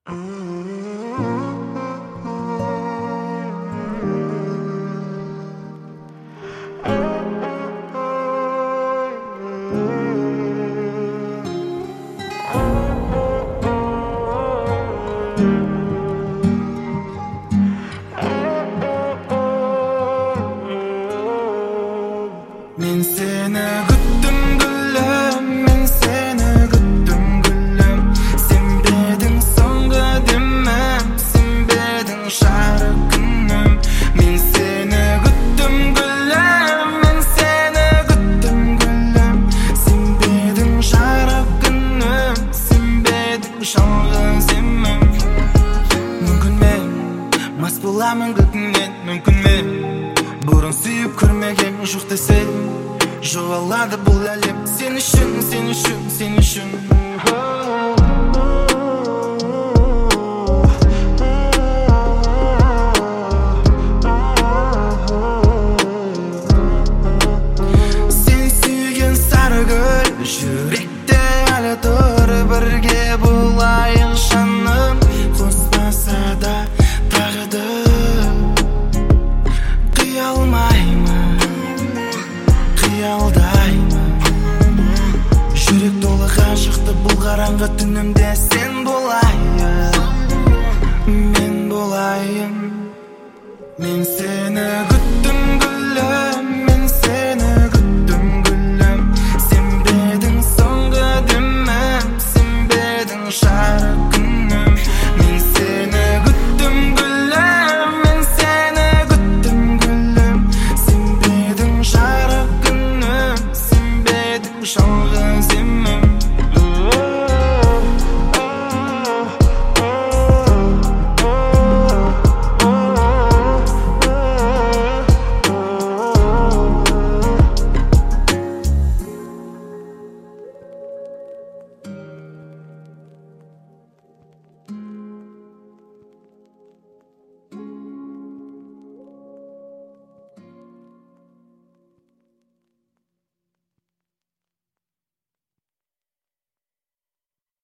Men seni күттім gülüm, men seni күттім gülüm. Sen bedin soңғы demem, sen bedin жарық күнім. Men seni күттім gülüm, men seni күттім gülüm. Sen bedin жарық күнім, sen bedin жалғыз емім. Мүмкін мен мас боламын күтінен, мүмкін мен бұрын сүйіп көрмеген жоқ десем, жоғалады бұл әлем. Сен үшін, сен үшін, сен үшін. Сен сүйген сары гүл, жүректе әлі тұр, бірге болайық жаным. Қоспаса да тағдыр қия алмаймын, қиялдаймын. Жүрек толы ғашықты бұл қараңғы түнімде сен болайын, мен болайын. Мен сені